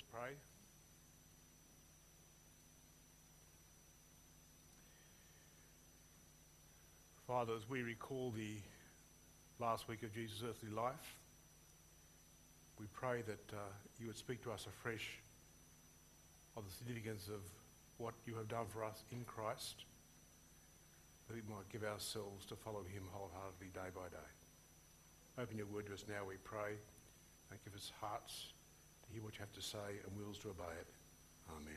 Pray. Father, as we recall the last week of Jesus' earthly life, we pray that you would speak to us afresh of the significance of what you have done for us in Christ, that we might give ourselves to follow him wholeheartedly day by day. Open your word to us now, we pray, and give us hearts to hear what you have to say and wills to obey it. Amen.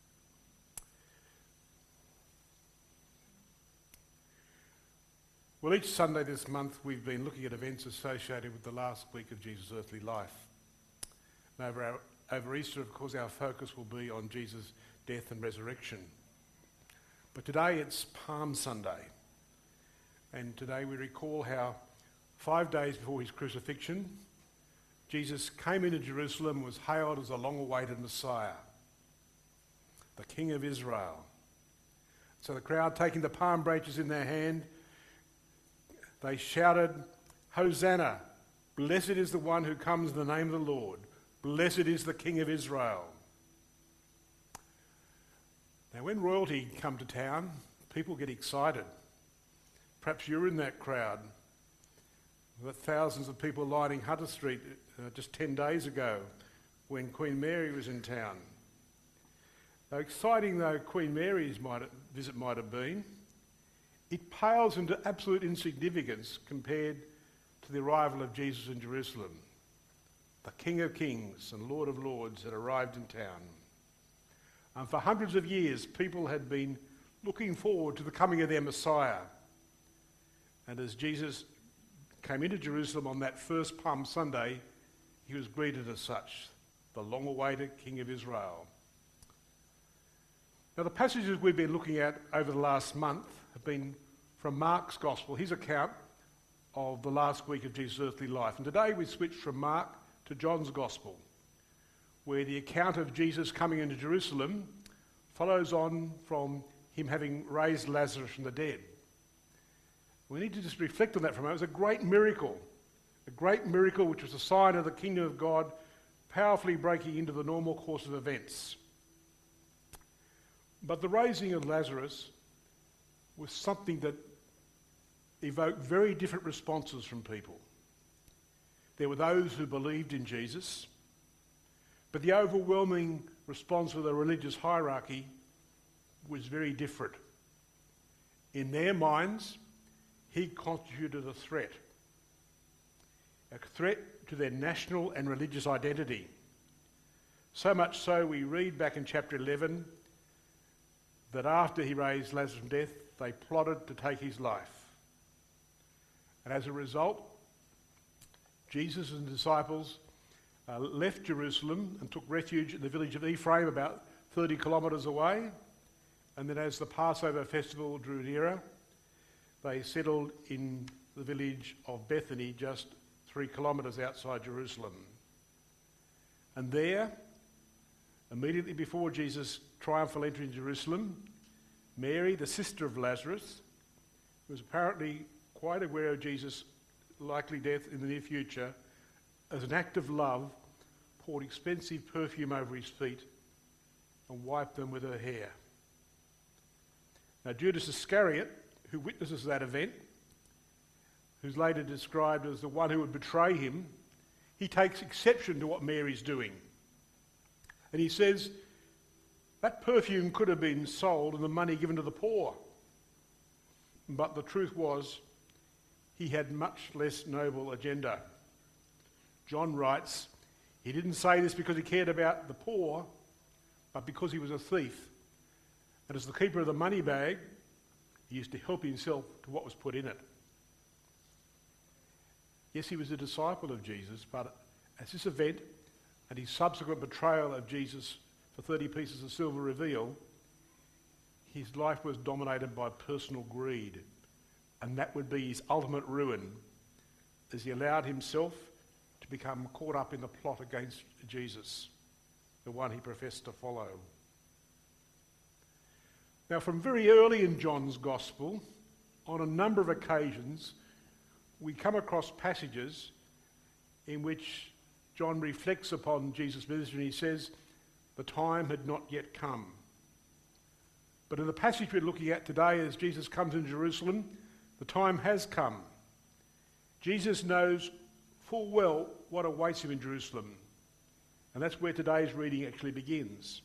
Well, each Sunday this month we've been looking at events associated with the last week of Jesus' earthly life. And over Easter, of course, our focus will be on Jesus' death and resurrection. But today it's Palm Sunday. And today we recall how 5 days before his crucifixion, Jesus came into Jerusalem and was hailed as the long-awaited Messiah, the King of Israel. So the crowd, taking the palm branches in their hand, they shouted, "Hosanna! Blessed is the one who comes in the name of the Lord. Blessed is the King of Israel." Now, when royalty come to town, people get excited. Perhaps you're in that crowd. There were thousands of people lining Hunter Street just 10 days ago when Queen Mary was in town. Though exciting though Queen Mary's visit might have been, it pales into absolute insignificance compared to the arrival of Jesus in Jerusalem, the King of Kings and Lord of Lords had arrived in town. And for hundreds of years, people had been looking forward to the coming of their Messiah. And as Jesus came into Jerusalem on that first Palm Sunday, he was greeted as such, the long-awaited King of Israel. Now, the passages we've been looking at over the last month have been from Mark's Gospel, his account of the last week of Jesus' earthly life. And today we switch from Mark to John's Gospel, where the account of Jesus coming into Jerusalem follows on from him having raised Lazarus from the dead. We need to just reflect on that for a moment. It was a great miracle which was a sign of the kingdom of God powerfully breaking into the normal course of events. But the raising of Lazarus was something that evoked very different responses from people. There were those who believed in Jesus, but the overwhelming response of the religious hierarchy was very different. In their minds, he constituted a threat to their national and religious identity. So much so, we read back in chapter 11 that after he raised Lazarus from death, they plotted to take his life. And as a result, Jesus and the disciples left Jerusalem and took refuge in the village of Ephraim, about 30 kilometres away. And then as the Passover festival drew nearer, they settled in the village of Bethany, just 3 kilometres outside Jerusalem. And there, immediately before Jesus' triumphal entry in Jerusalem, Mary, the sister of Lazarus, who was apparently quite aware of Jesus' likely death in the near future, as an act of love, poured expensive perfume over his feet and wiped them with her hair. Now, Judas Iscariot, who witnesses that event, who's later described as the one who would betray him, he takes exception to what Mary's doing. And he says, that perfume could have been sold and the money given to the poor. But the truth was, he had much less noble agenda. John writes, he didn't say this because he cared about the poor, but because he was a thief. And as the keeper of the money bag, he used to help himself to what was put in it. Yes, he was a disciple of Jesus, but as this event and his subsequent betrayal of Jesus for 30 pieces of silver reveal, his life was dominated by personal greed, and that would be his ultimate ruin, as he allowed himself to become caught up in the plot against Jesus, the one he professed to follow. Now, from very early in John's Gospel, on a number of occasions, we come across passages in which John reflects upon Jesus' ministry, and he says, The time had not yet come. But in the passage we're looking at today, as Jesus comes into Jerusalem, the time has come. Jesus knows full well what awaits him in Jerusalem. And that's where today's reading actually begins.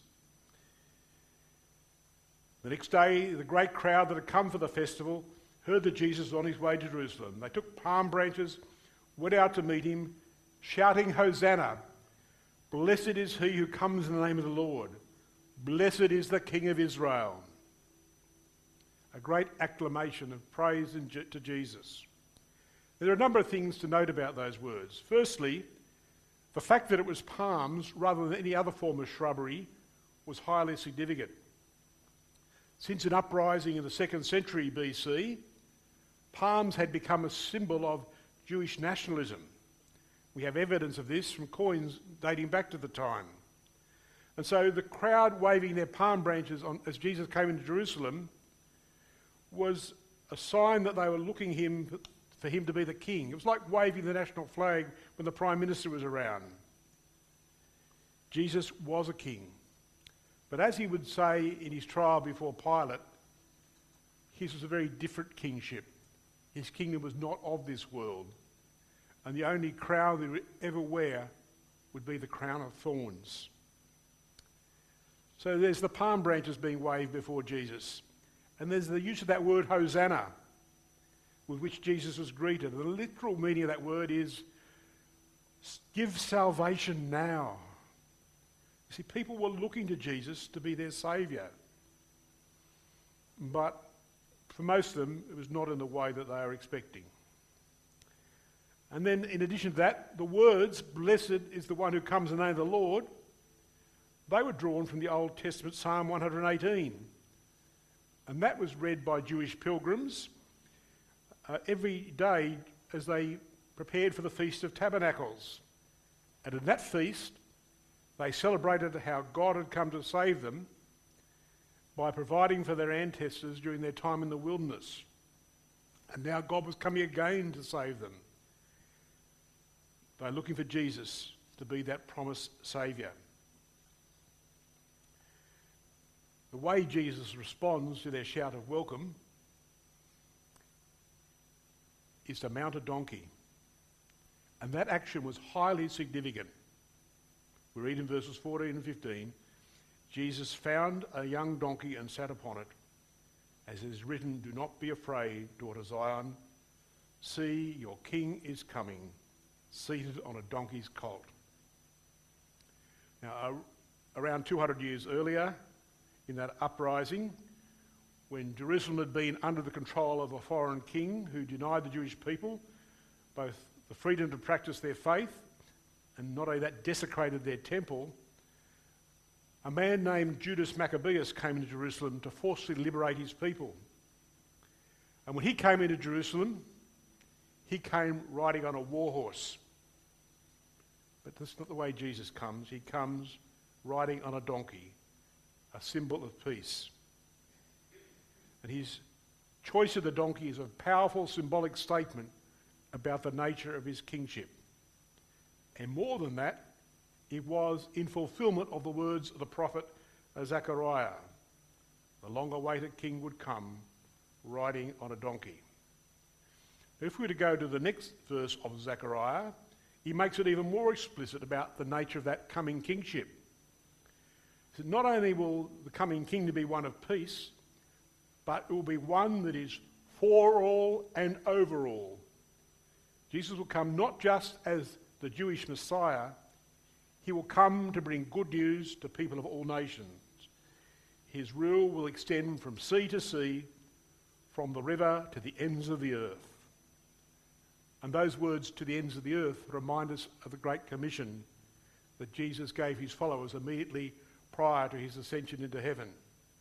The next day, the great crowd that had come for the festival heard that Jesus was on his way to Jerusalem. They took palm branches, went out to meet him, shouting, "Hosanna! Blessed is he who comes in the name of the Lord. Blessed is the King of Israel." A great acclamation of praise to Jesus. There are a number of things to note about those words. Firstly, the fact that it was palms rather than any other form of shrubbery was highly significant. Since an uprising in the 2nd century BC, palms had become a symbol of Jewish nationalism. We have evidence of this from coins dating back to the time. And so the crowd waving their palm branches as Jesus came into Jerusalem was a sign that they were looking for him to be the king. It was like waving the national flag when the Prime Minister was around. Jesus was a king. But as he would say in his trial before Pilate, his was a very different kingship. His kingdom was not of this world. And the only crown he would ever wear would be the crown of thorns. So there's the palm branches being waved before Jesus. And there's the use of that word Hosanna, with which Jesus was greeted. The literal meaning of that word is, give salvation now. You see, people were looking to Jesus to be their saviour. But for most of them, it was not in the way that they were expecting. And then in addition to that, the words, "Blessed is the one who comes in the name of the Lord," they were drawn from the Old Testament Psalm 118. And that was read by Jewish pilgrims every day as they prepared for the Feast of Tabernacles. And in that feast, they celebrated how God had come to save them by providing for their ancestors during their time in the wilderness. And now God was coming again to save them. They're looking for Jesus to be that promised saviour. The way Jesus responds to their shout of welcome is to mount a donkey. And that action was highly significant. We read in verses 14 and 15, Jesus found a young donkey and sat upon it. As it is written, "Do not be afraid, daughter Zion. See, your king is coming, seated on a donkey's colt." Now, around 200 years earlier, in that uprising, when Jerusalem had been under the control of a foreign king who denied the Jewish people both the freedom to practice their faith, and not only that, desecrated their temple, a man named Judas Maccabeus came into Jerusalem to forcibly liberate his people. And when he came into Jerusalem, he came riding on a war horse. But that's not the way Jesus comes. He comes riding on a donkey, a symbol of peace. And his choice of the donkey is a powerful symbolic statement about the nature of his kingship. And more than that, it was in fulfillment of the words of the prophet Zechariah. The long-awaited king would come riding on a donkey. If we were to go to the next verse of Zechariah, he makes it even more explicit about the nature of that coming kingship. So not only will the coming kingdom be one of peace, but it will be one that is for all and over all. Jesus will come not just as the Jewish Messiah, he will come to bring good news to people of all nations. His rule will extend from sea to sea, from the river to the ends of the earth. And those words, "to the ends of the earth," remind us of the Great Commission that Jesus gave his followers immediately prior to his ascension into heaven.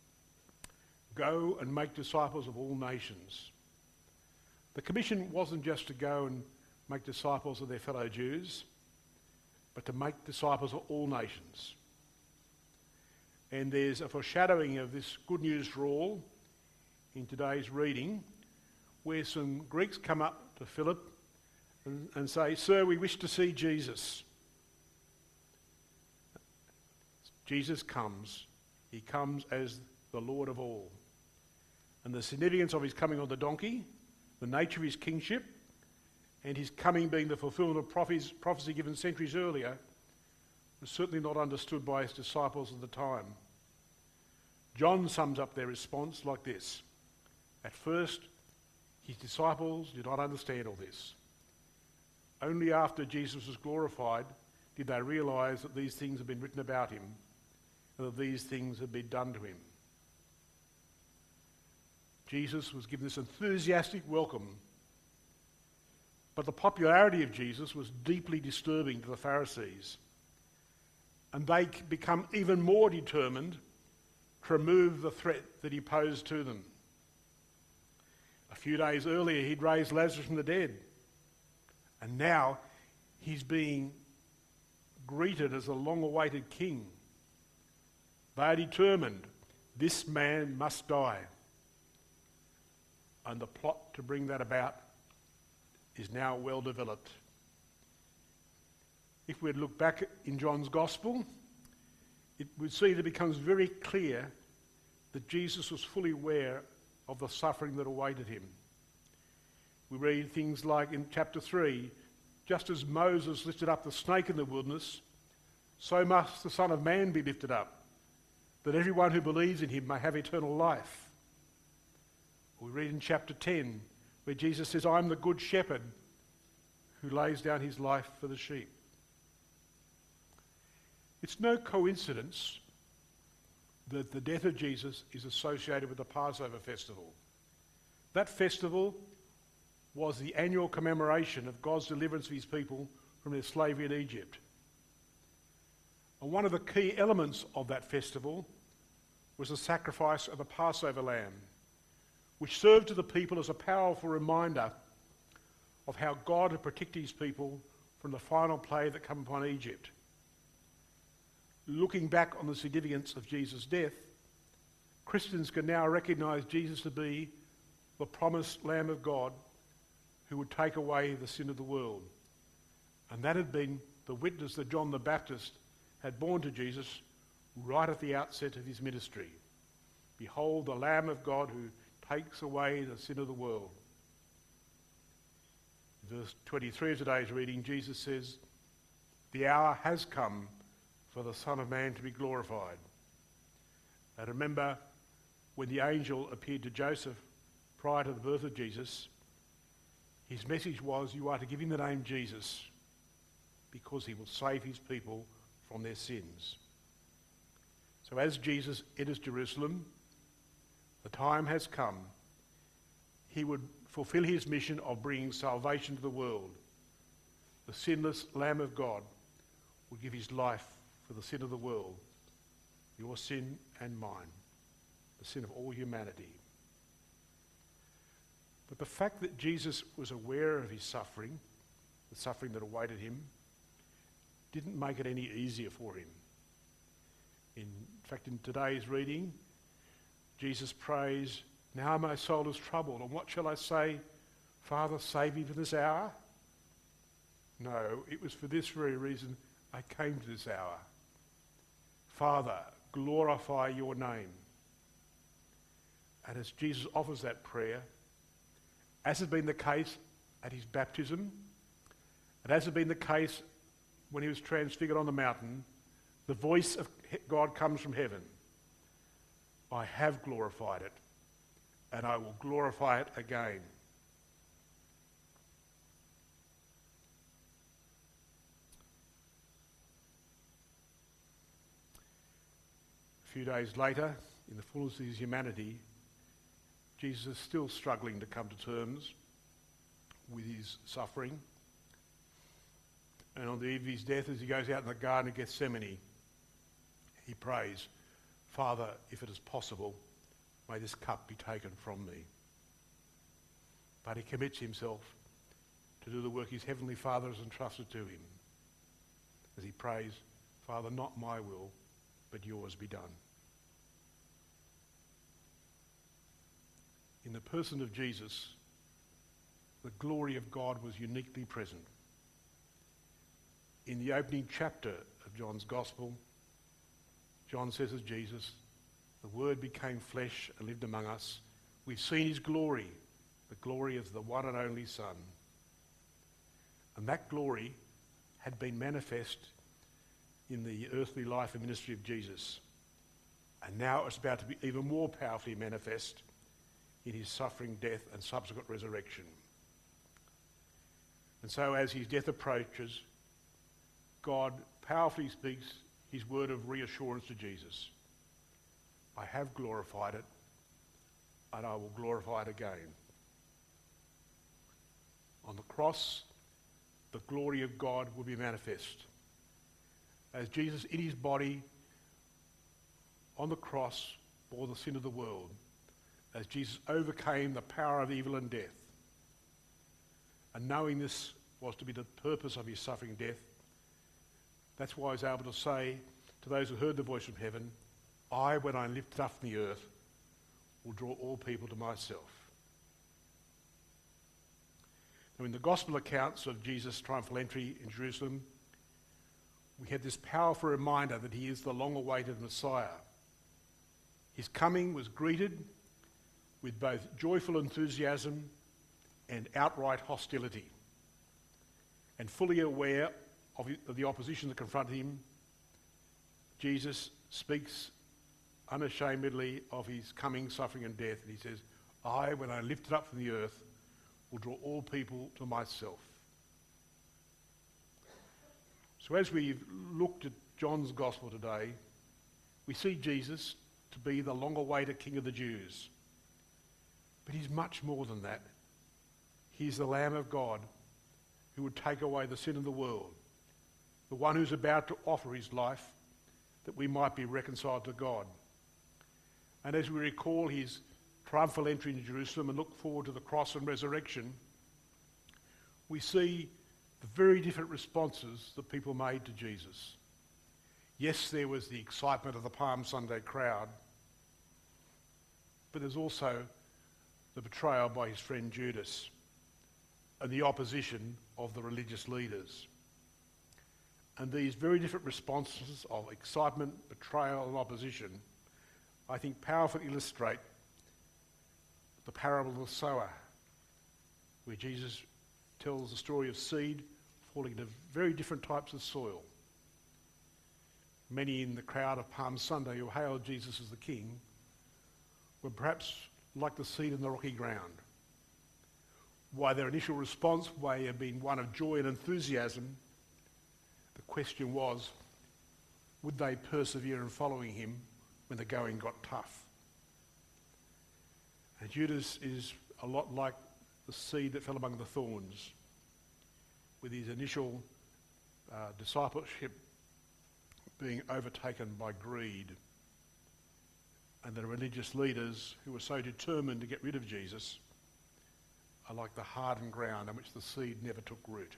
Go and make disciples of all nations. The commission wasn't just to go and make disciples of their fellow Jews, but to make disciples of all nations. And there's a foreshadowing of this good news for all in today's reading, where some Greeks come up to Philip and say, "Sir, we wish to see Jesus." Jesus comes. He comes as the Lord of all. And the significance of his coming on the donkey, the nature of his kingship, and his coming being the fulfillment of prophecy given centuries earlier, was certainly not understood by his disciples at the time. John sums up their response like this. At first, his disciples did not understand all this. Only after Jesus was glorified did they realise that these things had been written about him and that these things had been done to him. Jesus was given this enthusiastic welcome, but the popularity of Jesus was deeply disturbing to the Pharisees, and they become even more determined to remove the threat that he posed to them. A few days earlier, he'd raised Lazarus from the dead, and now he's being greeted as a long-awaited king. They are determined this man must die. And the plot to bring that about is now well developed. If we look back in John's Gospel, it would see that it becomes very clear that Jesus was fully aware of the suffering that awaited him. We read things like in chapter 3, just as Moses lifted up the snake in the wilderness, so must the Son of Man be lifted up, that everyone who believes in him may have eternal life. We read in chapter 10, where Jesus says, I am the good shepherd who lays down his life for the sheep. It's no coincidence that the death of Jesus is associated with the Passover festival. That festival was the annual commemoration of God's deliverance of his people from their slavery in Egypt. And one of the key elements of that festival was the sacrifice of a Passover lamb, which served to the people as a powerful reminder of how God had protected his people from the final plague that came upon Egypt. Looking back on the significance of Jesus' death, Christians can now recognise Jesus to be the promised Lamb of God who would take away the sin of the world. And that had been the witness that John the Baptist had borne to Jesus right at the outset of his ministry. Behold, the Lamb of God who takes away the sin of the world. Verse 23 of today's reading, Jesus says, the hour has come for the Son of Man to be glorified. And remember, when the angel appeared to Joseph prior to the birth of Jesus, his message was, you are to give him the name Jesus because he will save his people from their sins. So as Jesus enters Jerusalem, the time has come. He would fulfill his mission of bringing salvation to the world. The sinless Lamb of God will give his life for the sin of the world, your sin and mine, the sin of all humanity. But the fact that Jesus was aware of his suffering, the suffering that awaited him, didn't make it any easier for him. In fact, in today's reading, Jesus prays, now my soul is troubled, and what shall I say? Father, save me from this hour? No, it was for this very reason I came to this hour. Father, glorify your name. And as Jesus offers that prayer, as has been the case at his baptism, and as had been the case when he was transfigured on the mountain, the voice of God comes from heaven. I have glorified it, and I will glorify it again. A few days later, in the fullness of his humanity, Jesus is still struggling to come to terms with his suffering. And on the eve of his death, as he goes out in the Garden of Gethsemane, he prays, Father, if it is possible, may this cup be taken from me. But he commits himself to do the work his heavenly Father has entrusted to him, as he prays, Father, not my will, but yours be done. In the person of Jesus, the glory of God was uniquely present. In the opening chapter of John's Gospel, John says of Jesus, the Word became flesh and lived among us. We've seen his glory, the glory of the one and only Son. And that glory had been manifest in the earthly life and ministry of Jesus. And now it's about to be even more powerfully manifest in his suffering, death and subsequent resurrection. And so as his death approaches, God powerfully speaks his word of reassurance to Jesus. I have glorified it, and I will glorify it again. On the cross, the glory of God will be manifest. As Jesus in his body on the cross bore the sin of the world, as Jesus overcame the power of evil and death, and knowing this was to be the purpose of his suffering death, that's why he's able to say to those who heard the voice from heaven, I, when I am lifted up from the earth, will draw all people to myself. Now, in the gospel accounts of Jesus' triumphal entry in Jerusalem, we had this powerful reminder that he is the long-awaited Messiah. His coming was greeted with both joyful enthusiasm and outright hostility. And fully aware of the opposition that confronted him, Jesus speaks unashamedly of his coming suffering and death. And he says, I, when I am lifted up from the earth, will draw all people to myself. So as we've looked at John's gospel today, we see Jesus to be the long-awaited King of the Jews. But he's much more than that. He's the Lamb of God who would take away the sin of the world, the one who's about to offer his life that we might be reconciled to God. And as we recall his triumphal entry into Jerusalem and look forward to the cross and resurrection, we see the very different responses that people made to Jesus. Yes, there was the excitement of the Palm Sunday crowd, but there's also the betrayal by his friend Judas and the opposition of the religious leaders. And these very different responses of excitement, betrayal and opposition, I think powerfully illustrate the parable of the sower, where Jesus tells the story of seed falling into very different types of soil. Many in the crowd of Palm Sunday who hailed Jesus as the King were perhaps like the seed in the rocky ground. While their initial response may have been one of joy and enthusiasm, the question was, would they persevere in following him when the going got tough? And Judas is a lot like the seed that fell among the thorns, with his initial discipleship being overtaken by greed. And the religious leaders who were so determined to get rid of Jesus are like the hardened ground on which the seed never took root.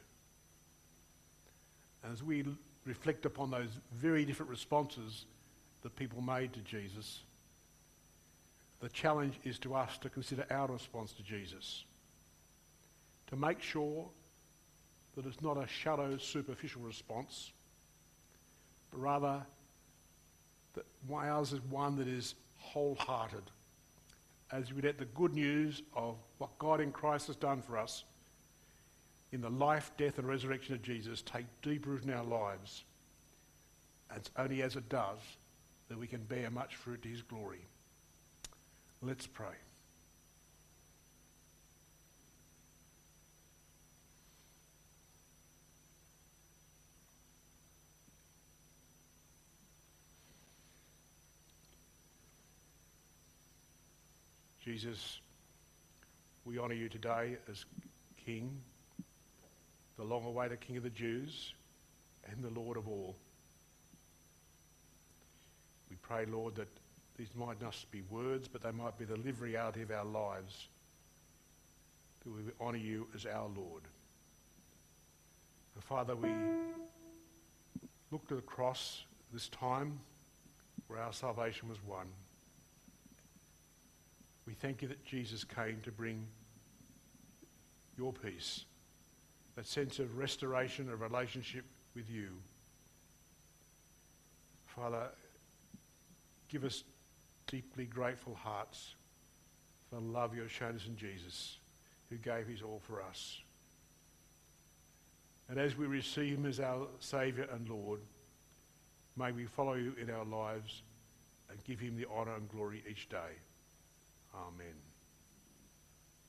And as we reflect upon those very different responses that people made to Jesus, the challenge is to us to consider our response to Jesus, to make sure that it's not a shallow, superficial response, but rather that ours is one that is wholehearted, as we let the good news of what God in Christ has done for us in the life, death and resurrection of Jesus take deep root in our lives. And it's only as it does that we can bear much fruit to his glory. Let's pray. Jesus, we honour you today as King, the long-awaited King of the Jews and the Lord of all. We pray, Lord, that these might not just be words, but they might be the lived reality of our lives, that we honour you as our Lord. And Father, we look to the cross this time where our salvation was won. We thank you that Jesus came to bring your peace, that sense of restoration, of relationship with you. Father, Give us deeply grateful hearts for the love you have shown us in Jesus, who gave his all for us. And as we receive him as our Saviour and Lord, may we follow you in our lives and give him the honour and glory each day. Amen.